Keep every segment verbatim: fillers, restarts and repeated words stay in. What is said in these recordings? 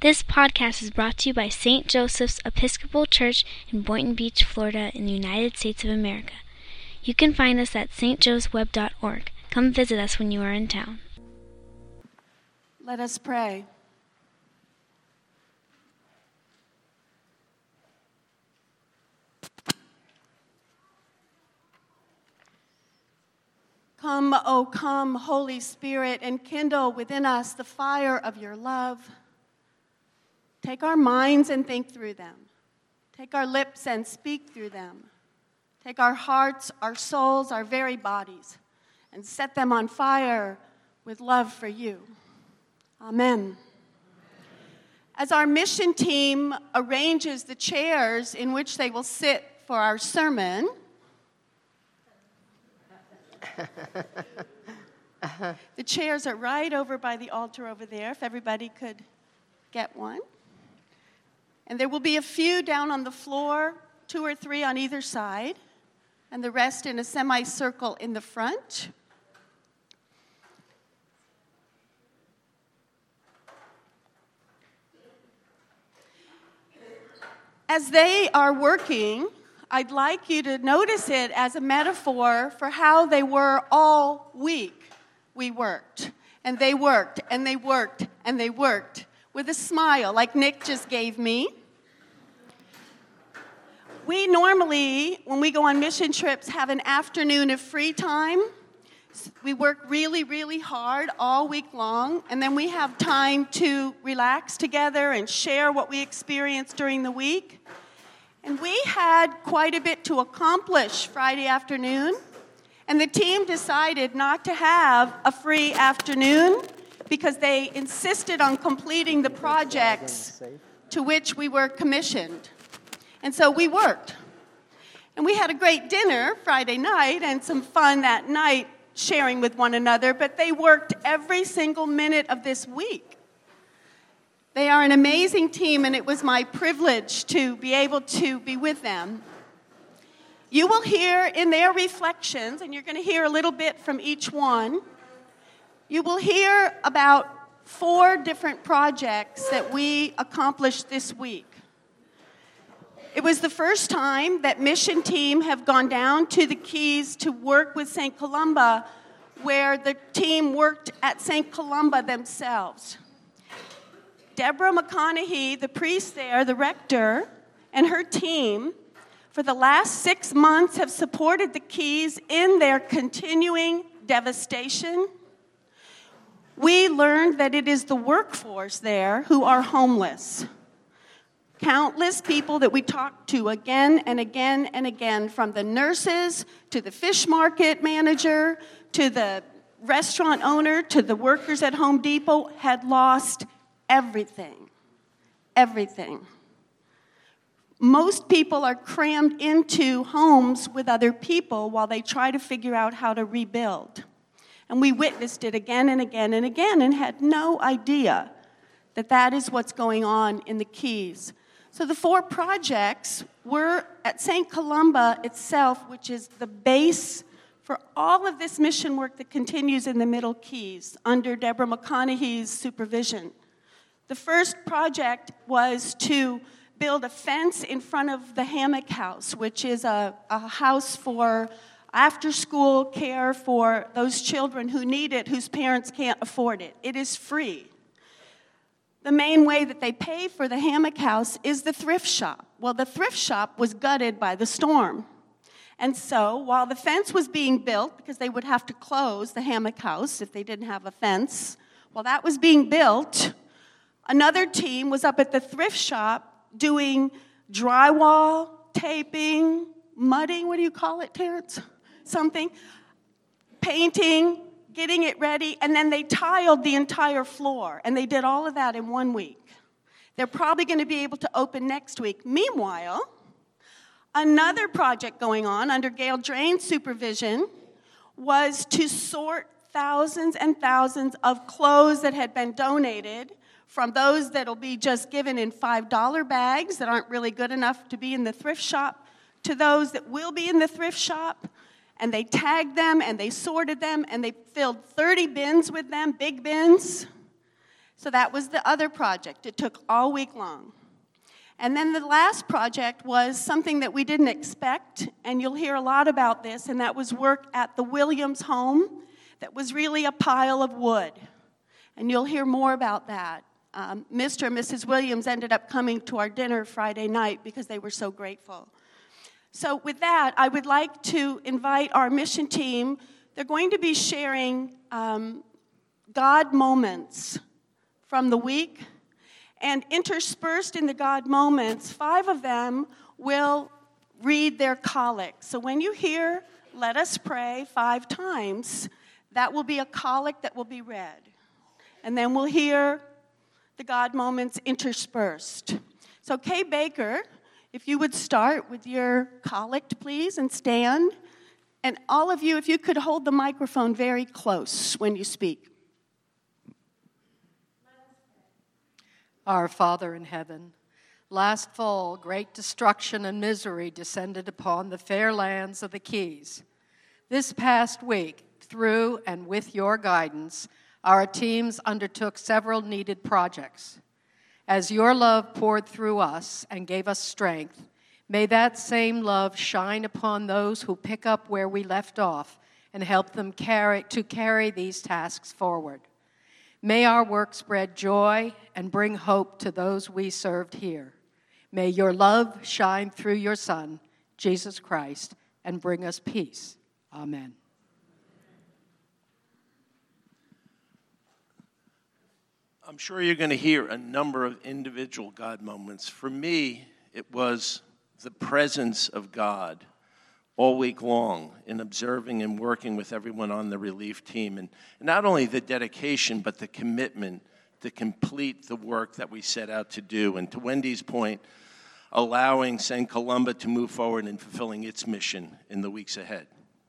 This podcast is brought to you by Saint Joseph's Episcopal Church in Boynton Beach, Florida, in the United States of America. You can find us at s t joes web dot org. Come visit us when you are in town. Let us pray. Come, O come, Holy Spirit, and kindle within us the fire of your love. Take our minds and think through them. Take our lips and speak through them. Take our hearts, our souls, our very bodies, and set them on fire with love for you. Amen. As our mission team arranges the chairs in which they will sit for our sermon, the chairs are right over by the altar over there, if everybody could get one. And there will be a few down on the floor, two or three on either side, and the rest in a semicircle in the front. As they are working, I'd like you to notice it as a metaphor for how they were all week. We worked, and they worked, and they worked, and they worked with a smile like Nick just gave me. We normally, when we go on mission trips, have an afternoon of free time. We work really, really hard all week long, and then we have time to relax together and share what we experienced during the week. And we had quite a bit to accomplish Friday afternoon, and the team decided not to have a free afternoon because they insisted on completing the projects to which we were commissioned. And so we worked. And we had a great dinner Friday night and some fun that night sharing with one another, but they worked every single minute of this week. They are an amazing team, and it was my privilege to be able to be with them. You will hear in their reflections, and you're going to hear a little bit from each one, you will hear about four different projects that we accomplished this week. It was the first time that mission team have gone down to the Keys to work with Saint Columba, where the team worked at Saint Columba themselves. Deborah McConaughey, the priest there, the rector, and her team, for the last six months have supported the Keys in their continuing devastation. We learned that it is the workforce there who are homeless. Countless people that we talked to again and again and again, from the nurses to the fish market manager to the restaurant owner to the workers at Home Depot, had lost everything. Everything. Most people are crammed into homes with other people while they try to figure out how to rebuild. And we witnessed it again and again and again and had no idea that that is what's going on in the Keys. So the four projects were at Saint Columba itself, which is the base for all of this mission work that continues in the Middle Keys under Deborah McConaughey's supervision. The first project was to build a fence in front of the Hammock House, which is a, a house for after-school care for those children who need it, whose parents can't afford it. It is free. The main way that they pay for the Hammock House is the thrift shop. Well, the thrift shop was gutted by the storm. And so while the fence was being built, because they would have to close the Hammock House if they didn't have a fence, while that was being built, another team was up at the thrift shop doing drywall, taping, mudding, what do you call it, Terrence? Something, painting, getting it ready, and then they tiled the entire floor, and they did all of that in one week. They're probably going to be able to open next week. Meanwhile, another project going on under Gail Drain's supervision was to sort thousands and thousands of clothes that had been donated, from those that will be just given in five dollar bags that aren't really good enough to be in the thrift shop, to those that will be in the thrift shop. And they tagged them, and they sorted them, and they filled thirty bins with them, big bins. So that was the other project. It took all week long. And then the last project was something that we didn't expect, and you'll hear a lot about this, and that was work at the Williams home that was really a pile of wood. And you'll hear more about that. Um, Mister and Missus Williams ended up coming to our dinner Friday night because they were so grateful. So with that, I would like to invite our mission team. They're going to be sharing um, God moments from the week. And interspersed in the God moments, five of them will read their collect. So when you hear, let us pray five times, that will be a collect that will be read. And then we'll hear the God moments interspersed. So Kay Baker, if you would start with your collect, please, and stand. And all of you, if you could hold the microphone very close when you speak. Our Father in heaven, last fall, great destruction and misery descended upon the fair lands of the Keys. This past week, through and with your guidance, our teams undertook several needed projects. As your love poured through us and gave us strength, may that same love shine upon those who pick up where we left off and help them carry to carry these tasks forward. May our work spread joy and bring hope to those we served here. May your love shine through your Son, Jesus Christ, and bring us peace. Amen. I'm sure you're going to hear a number of individual God moments. For me, it was the presence of God all week long in observing and working with everyone on the relief team. And not only the dedication, but the commitment to complete the work that we set out to do. And to Wendy's point, allowing Saint Columba to move forward in fulfilling its mission in the weeks ahead.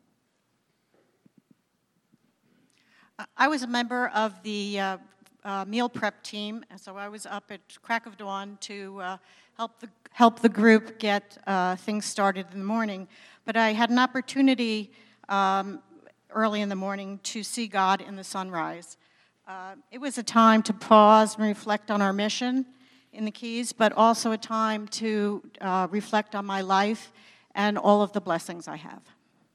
I was a member of the uh, uh, meal prep team, and so I was up at crack of dawn to uh, help the help the group get uh, things started in the morning. But I had an opportunity um, early in the morning to see God in the sunrise. Uh, it was a time to pause and reflect on our mission in the Keys, but also a time to uh, reflect on my life and all of the blessings I have.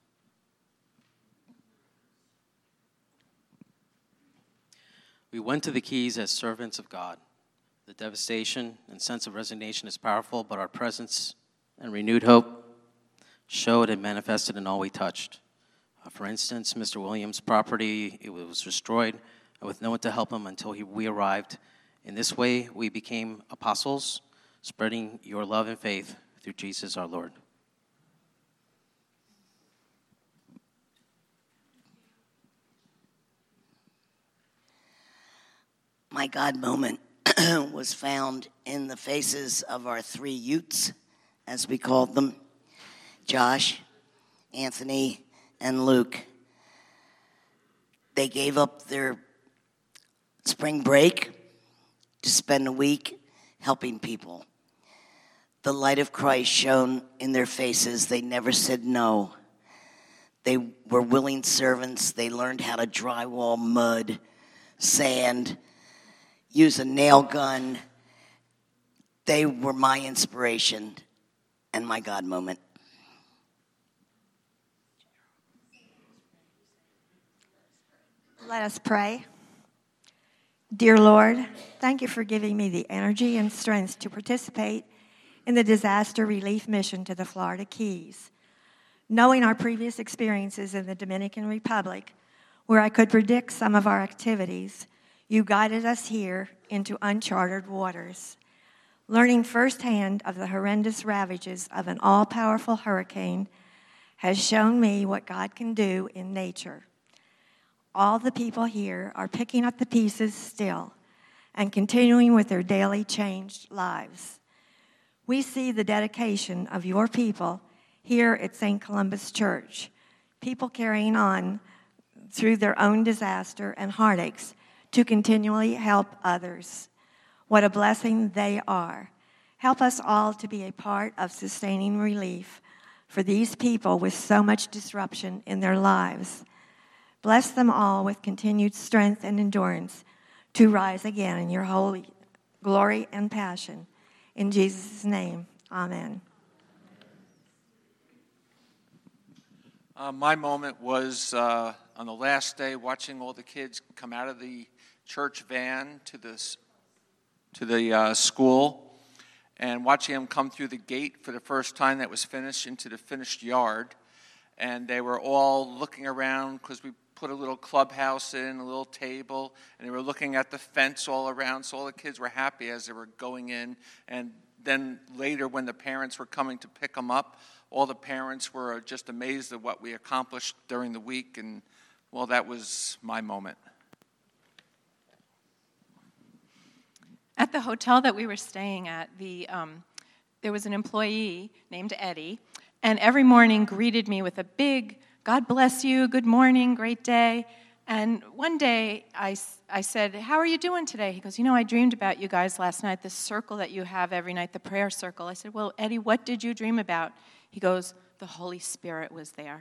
We went to the Keys as servants of God. The devastation and sense of resignation is powerful, but our presence and renewed hope showed and manifested in all we touched. Uh, for instance, Mister Williams' property, it was destroyed with no one to help him until he, we arrived. In this way, we became apostles, spreading your love and faith through Jesus our Lord. My God moment was found in the faces of our three Utes, as we called them, Josh, Anthony, and Luke. They gave up their spring break to spend a week helping people. The light of Christ shone in their faces. They never said no. They were willing servants. They learned how to drywall mud, sand, use a nail gun. They were my inspiration and my God moment. Let us pray. Dear Lord, thank you for giving me the energy and strength to participate in the disaster relief mission to the Florida Keys. Knowing our previous experiences in the Dominican Republic, where I could predict some of our activities, you guided us here into uncharted waters. Learning firsthand of the horrendous ravages of an all-powerful hurricane has shown me what God can do in nature. All the people here are picking up the pieces still and continuing with their daily changed lives. We see the dedication of your people here at Saint Columba's Church, people carrying on through their own disaster and heartaches to continually help others. What a blessing they are. Help us all to be a part of sustaining relief for these people with so much disruption in their lives. Bless them all with continued strength and endurance to rise again in your holy glory and passion. In Jesus' name, amen. Uh, my moment was uh, on the last day watching all the kids come out of the church van to the, to the uh, school and watching them come through the gate for the first time that was finished into the finished yard. And they were all looking around because we put a little clubhouse in, a little table, and they were looking at the fence all around. So all the kids were happy as they were going in. And then later when the parents were coming to pick them up, all the parents were just amazed at what we accomplished during the week, and, well, that was my moment. At the hotel that we were staying at, the um, there was an employee named Eddie, and every morning greeted me with a big, God bless you, good morning, great day. And one day I, I said, how are you doing today? He goes, you know, I dreamed about you guys last night, this circle that you have every night, the prayer circle. I said, well, Eddie, what did you dream about? He goes, the Holy Spirit was there.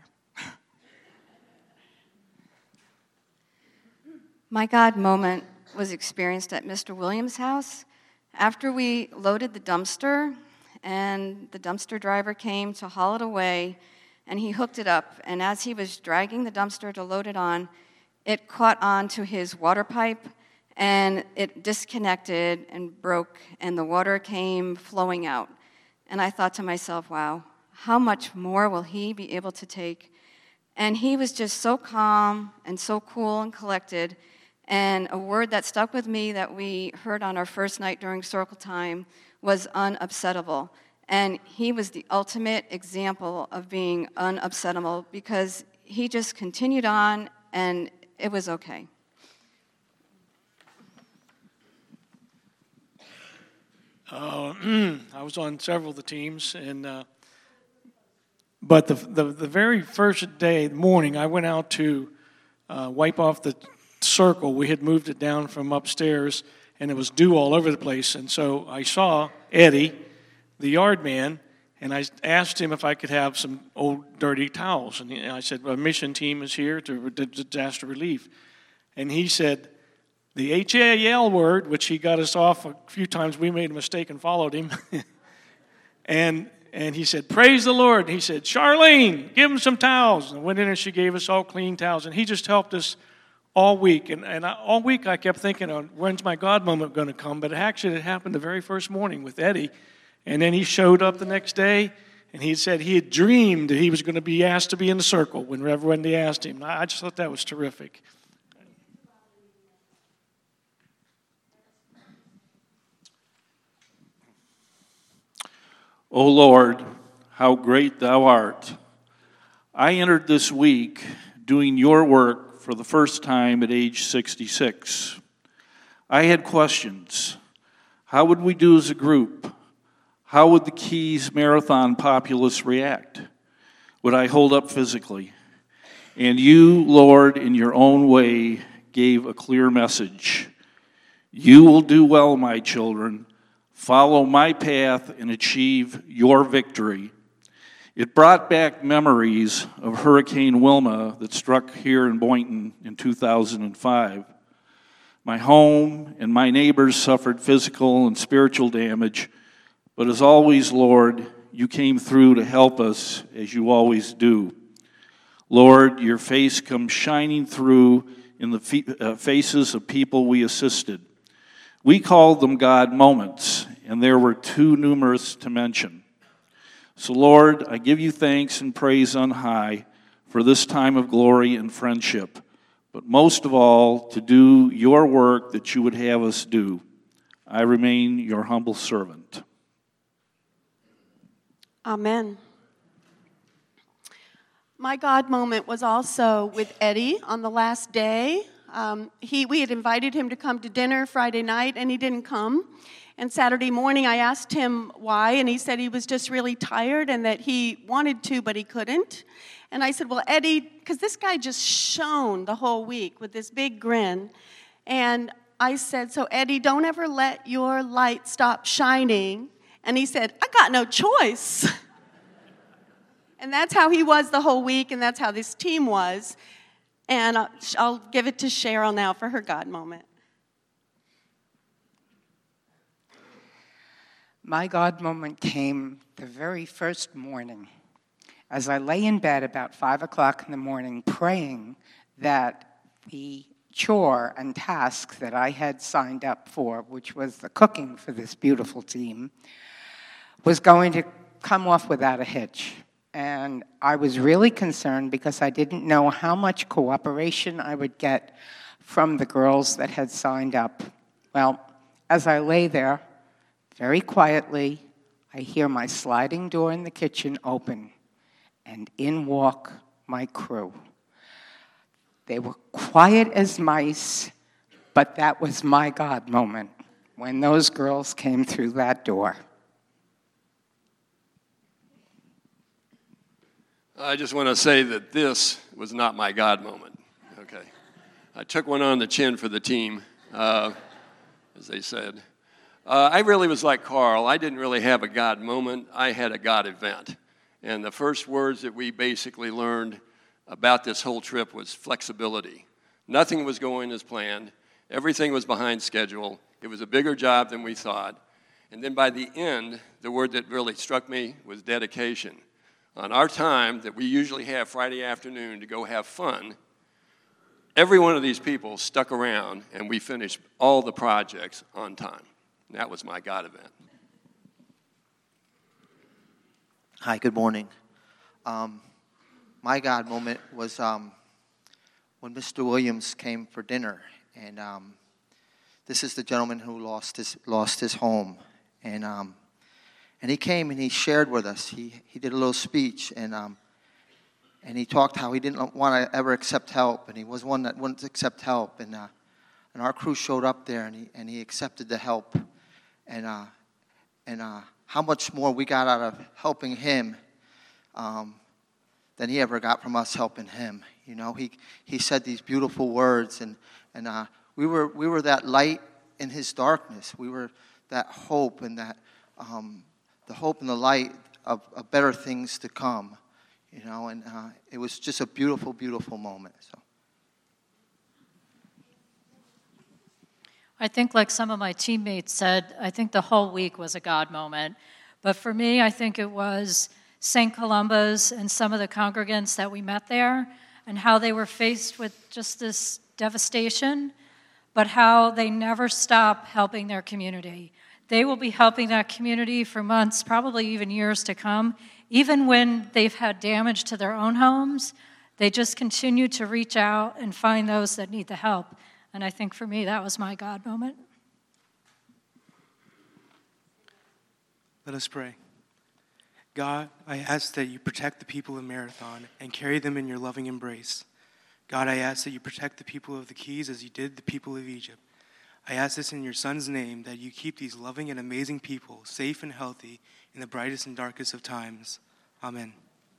My God moment was experienced at Mister Williams' house. After we loaded the dumpster, and the dumpster driver came to haul it away, and he hooked it up. And as he was dragging the dumpster to load it on, it caught on to his water pipe, and it disconnected and broke, and the water came flowing out. And I thought to myself, wow, how much more will he be able to take? And he was just so calm and so cool and collected. And a word that stuck with me that we heard on our first night during circle time was unupsettable. And he was the ultimate example of being unupsettable because he just continued on and it was okay. Uh, I was on several of the teams, and uh, but the, the the very first day, morning, I went out to uh, wipe off the circle. We had moved it down from upstairs, and it was dew all over the place. And so I saw Eddie, the yard man, and I asked him if I could have some old dirty towels. And I said, well, a mission team is here to disaster relief. And he said, the H A L word, which he got us off a few times. We made a mistake and followed him. and and he said, praise the Lord. And he said, Charlene, give him some towels. And I went in and she gave us all clean towels. And he just helped us all week. And, and I, all week I kept thinking, oh, when's my God moment going to come? But actually it happened the very first morning with Eddie. And then he showed up the next day. And he said he had dreamed that he was going to be asked to be in the circle whenever when they asked him. I just thought that was terrific. O Lord, how great thou art. I entered this week doing your work for the first time at age sixty-six. I had questions. How would we do as a group? How would the Keys Marathon populace react? Would I hold up physically? And you, Lord, in your own way, gave a clear message. You will do well, my children. Follow my path and achieve your victory. It brought back memories of Hurricane Wilma that struck here in Boynton in two thousand five. My home and my neighbors suffered physical and spiritual damage, but as always, Lord, you came through to help us as you always do. Lord, your face comes shining through in the fe- uh, faces of people we assisted. We called them God moments, and there were too numerous to mention. So, Lord, I give you thanks and praise on high for this time of glory and friendship, but most of all, to do your work that you would have us do. I remain your humble servant. Amen. My God moment was also with Eddie on the last day. Um, he, we had invited him to come to dinner Friday night, and he didn't come. And Saturday morning, I asked him why, and he said he was just really tired and that he wanted to, but he couldn't. And I said, well, Eddie, because this guy just shone the whole week with this big grin. And I said, so Eddie, don't ever let your light stop shining. And he said, I got no choice. And that's how he was the whole week, and that's how this team was. And I'll give it to Cheryl now for her God moment. My God moment came the very first morning as I lay in bed about five o'clock in the morning praying that the chore and task that I had signed up for, which was the cooking for this beautiful team, was going to come off without a hitch. And I was really concerned because I didn't know how much cooperation I would get from the girls that had signed up. Well, as I lay there, very quietly, I hear my sliding door in the kitchen open, and in walk my crew. They were quiet as mice, but that was my God moment when those girls came through that door. I just want to say that this was not my God moment, okay? I took one on the chin for the team, uh, as they said. Uh, I really was like Carl. I didn't really have a God moment. I had a God event. And the first words that we basically learned about this whole trip was flexibility. Nothing was going as planned. Everything was behind schedule. It was a bigger job than we thought. And then by the end, the word that really struck me was dedication. On our time that we usually have Friday afternoon to go have fun, every one of these people stuck around and we finished all the projects on time. And that was my God event. Hi, good morning. Um, my God moment was um, when Mister Williams came for dinner, and um, this is the gentleman who lost his lost his home, and um, and he came and he shared with us. He he did a little speech, and um, and he talked how he didn't want to ever accept help, and he was one that wouldn't accept help, and uh, and our crew showed up there, and he and he accepted the help, and uh, and uh, how much more we got out of helping him um, than he ever got from us helping him. You know, he he said these beautiful words, and and uh, we were we were that light in his darkness. We were that hope and that um, the hope and the light of, of better things to come. You know, and uh, it was just a beautiful, beautiful moment. So. I think, like some of my teammates said, I think the whole week was a God moment. But for me, I think it was Saint Columba's and some of the congregants that we met there, and how they were faced with just this devastation, but how they never stop helping their community. They will be helping that community for months, probably even years to come. Even when they've had damage to their own homes, they just continue to reach out and find those that need the help. And I think for me, that was my God moment. Let us pray. God, I ask that you protect the people of Marathon and carry them in your loving embrace. God, I ask that you protect the people of the Keys as you did the people of Egypt. I ask this in your Son's name, that you keep these loving and amazing people safe and healthy in the brightest and darkest of times. Amen.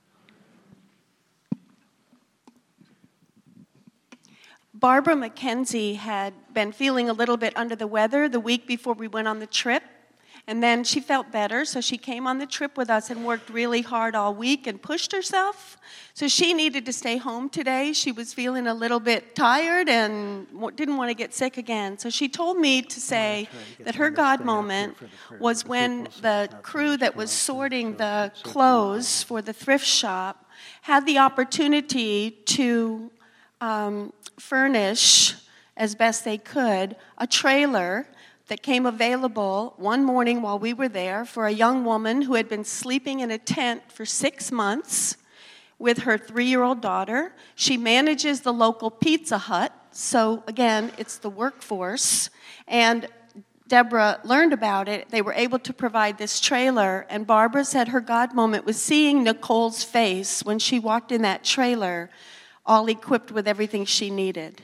Barbara McKenzie had been feeling a little bit under the weather the week before we went on the trip. And then she felt better, so she came on the trip with us and worked really hard all week and pushed herself. So she needed to stay home today. She was feeling a little bit tired and didn't want to get sick again. So she told me to say that her God moment was when the crew that was sorting the clothes for the thrift shop had the opportunity to um, furnish, as best they could, a trailer that came available one morning while we were there for a young woman who had been sleeping in a tent for six months with her three-year-old daughter. She manages the local Pizza Hut, so again, it's the workforce. And Deborah learned about it. They were able to provide this trailer, and Barbara said her God moment was seeing Nicole's face when she walked in that trailer, all equipped with everything she needed.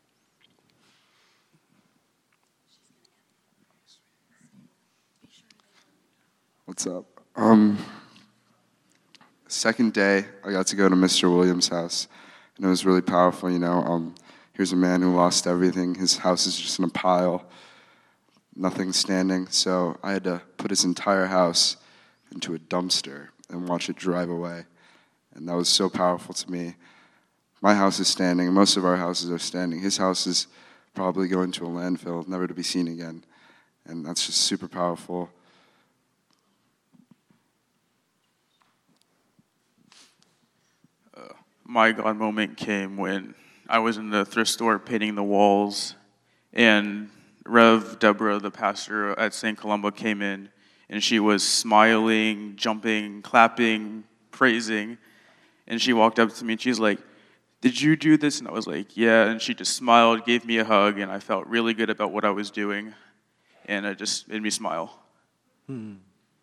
What's up? Um, second day, I got to go to Mister Williams' house, and it was really powerful, you know. Um, here's a man who lost everything. His house is just in a pile, nothing standing, so I had to put his entire house into a dumpster and watch it drive away, and that was so powerful to me. My house is standing, and most of our houses are standing. His house is probably going to a landfill, never to be seen again, and that's just super powerful. my God moment came when I was in the thrift store painting the walls, and Rev Deborah, the pastor at Saint Columba, came in, and she was smiling, jumping, clapping, praising, and she walked up to me, and she's like, "Did you do this?" And I was like, "Yeah," and she just smiled, gave me a hug, and I felt really good about what I was doing, and it just made me smile. Hmm.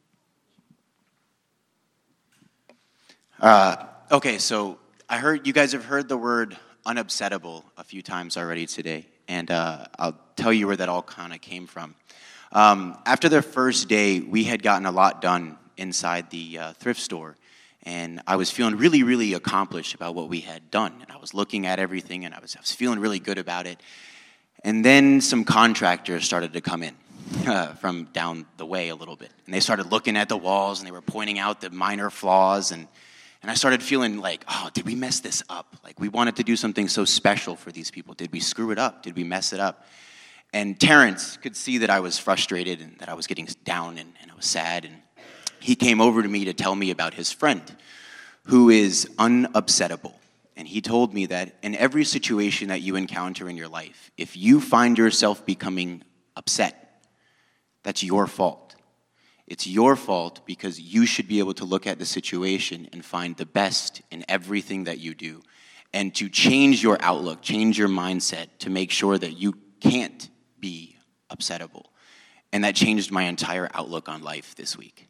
Uh, okay, so I heard you guys have heard the word unupsettable a few times already today, and uh, I'll tell you where that all kind of came from. Um, after the first day, we had gotten a lot done inside the uh, thrift store, and I was feeling really, really accomplished about what we had done, and I was looking at everything, and I was, I was feeling really good about it. And then some contractors started to come in uh, from down the way a little bit, and they started looking at the walls, and they were pointing out the minor flaws, and And I started feeling like, oh, did we mess this up? Like, we wanted to do something so special for these people. Did we screw it up? Did we mess it up? And Terrence could see that I was frustrated and that I was getting down and, and I was sad. And he came over to me to tell me about his friend, who is unupsettable. And he told me that in every situation that you encounter in your life, if you find yourself becoming upset, that's your fault. It's your fault because you should be able to look at the situation and find the best in everything that you do and to change your outlook, change your mindset to make sure that you can't be upsettable. And that changed my entire outlook on life this week.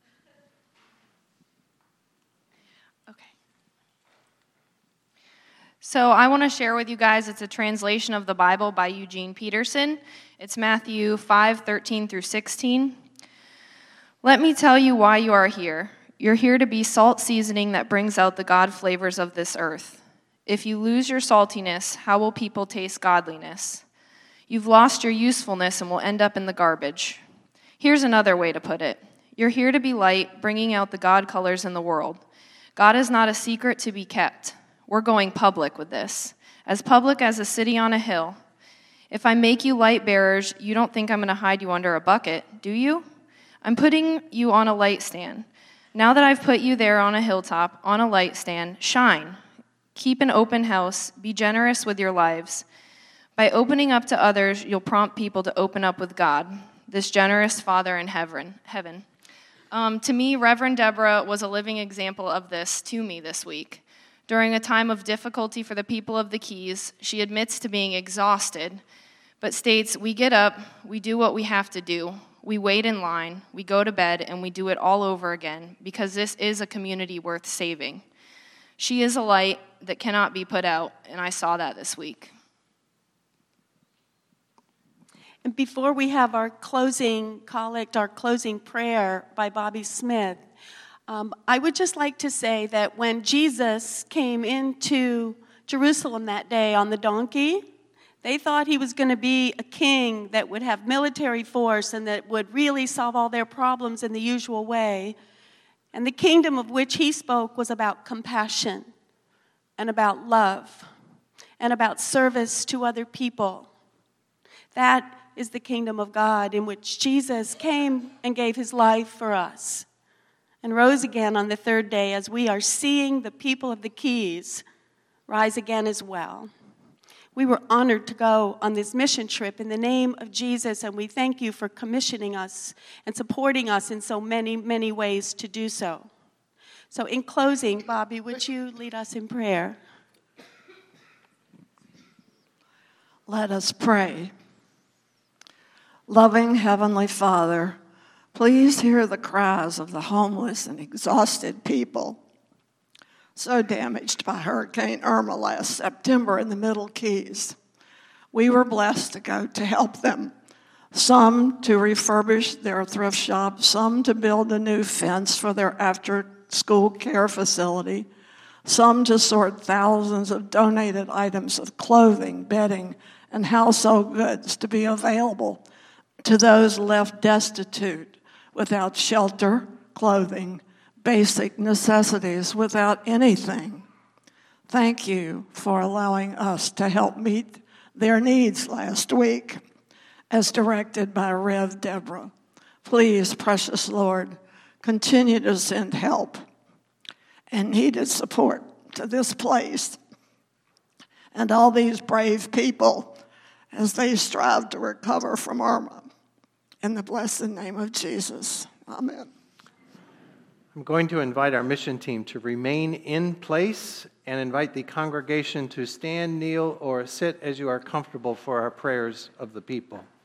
So I want to share with you guys, it's a translation of the Bible by Eugene Peterson. It's Matthew five, thirteen through sixteen. Let me tell you why you are here. You're here to be salt seasoning that brings out the God flavors of this earth. If you lose your saltiness, how will people taste godliness? You've lost your usefulness and will end up in the garbage. Here's another way to put it. You're here to be light, bringing out the God colors in the world. God is not a secret to be kept. We're going public with this, as public as a city on a hill. If I make you light bearers, you don't think I'm going to hide you under a bucket, do you? I'm putting you on a light stand. Now that I've put you there on a hilltop, on a light stand, shine. Keep an open house. Be generous with your lives. By opening up to others, you'll prompt people to open up with God, this generous Father in heaven. heaven. Um, to me, Reverend Deborah was a living example of this to me this week. During a time of difficulty for the people of the Keys, she admits to being exhausted, but states, we get up, we do what we have to do. We wait in line, we go to bed, and we do it all over again because this is a community worth saving. She is a light that cannot be put out, and I saw that this week. And before we have our closing collect, our closing prayer by Bobby Smith, um, I would just like to say that when Jesus came into Jerusalem that day on the donkey, they thought he was going to be a king that would have military force and that would really solve all their problems in the usual way. And the kingdom of which he spoke was about compassion and about love and about service to other people. That is the kingdom of God in which Jesus came and gave his life for us and rose again on the third day as we are seeing the people of the Keys rise again as well. We were honored to go on this mission trip in the name of Jesus, and we thank you for commissioning us and supporting us in so many, many ways to do so. So in closing, Bobby, would you lead us in prayer? Let us pray. Loving Heavenly Father, please hear the cries of the homeless and exhausted people so damaged by Hurricane Irma last September in the Middle Keys. We were blessed to go to help them, some to refurbish their thrift shop, some to build a new fence for their after-school care facility, some to sort thousands of donated items of clothing, bedding, and household goods to be available to those left destitute without shelter, clothing, basic necessities, without anything. Thank you for allowing us to help meet their needs last week, as directed by Rev Deborah. Please, precious Lord, continue to send help and needed support to this place and all these brave people as they strive to recover from Irma. In the blessed name of Jesus, amen. I'm going to invite our mission team to remain in place and invite the congregation to stand, kneel, or sit as you are comfortable for our prayers of the people.